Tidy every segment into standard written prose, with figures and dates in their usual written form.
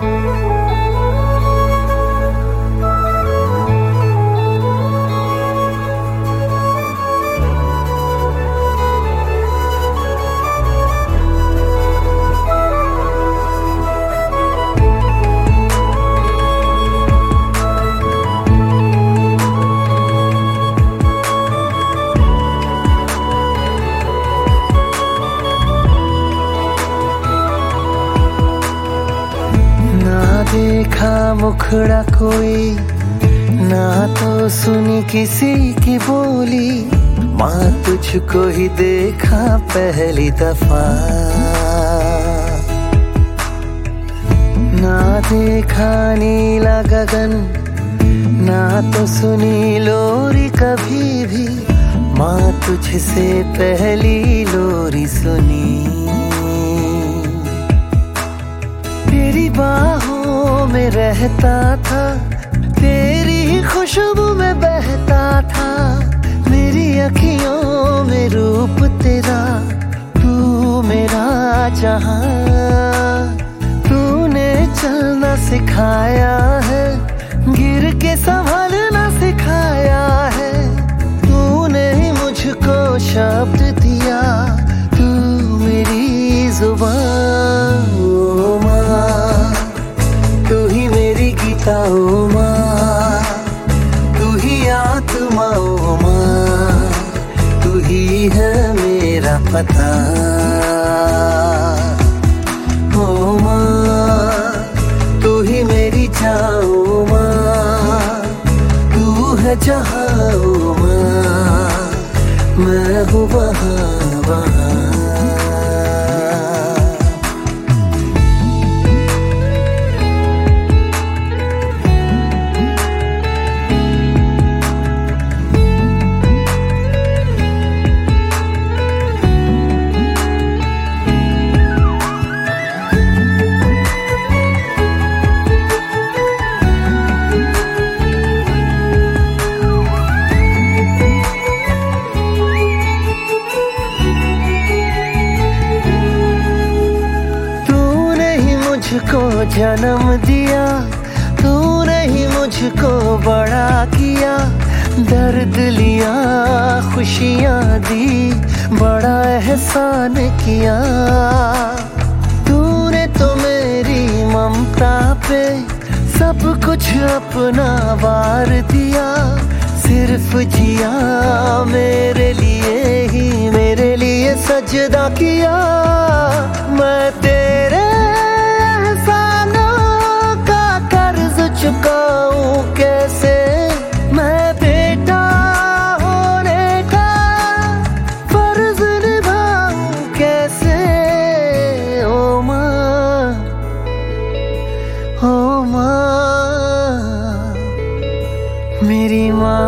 देखा मुखड़ा कोई ना तो सुनी किसी की बोली, माँ तुझको ही देखा पहली दफा। ना देखा नीला गगन, ना तो सुनी लोरी कभी भी, माँ तुझसे पहली लोरी सुनी। तेरी बाहों में रहता था, तेरी ही खुशबू में बहता था, मेरी अखियों में रूप तेरा, तू मेरा जहां। तूने चलना सिखाया है, गिर के संभलना सिखाया है, तूने ही मुझको शब्द दिया, तू मेरी जुबान। ओ माँ, तू ही मेरी गीता ओ माँ, तू ही आत्मा ओ माँ, तू ही है मेरा पता। ओ माँ, तू ही मेरी जान ओ माँ, तू है जहाँ ओ माँ, मैं हूँ वहाँ वहाँ। मुझको जन्म दिया, तूने ही मुझको बड़ा किया, दर्द लिया खुशियाँ दी, बड़ा एहसान किया। तूने तो मेरी ममता पे सब कुछ अपना वार दिया, सिर्फ जिया मेरे लिए ही, मेरे लिए सजदा किया। मैं तेरे चुकाऊं कैसे, मैं बेटा होने का फर्ज निभाऊं कैसे। ओ माँ, ओ माँ, मेरी माँ।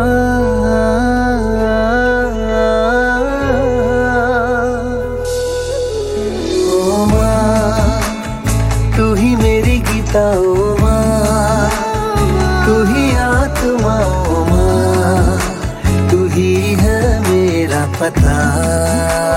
ओ माँ, तू ही मेरी गीता ओ माँ, तू ही आत्मा ओ माँ, तू ही है मेरा पता।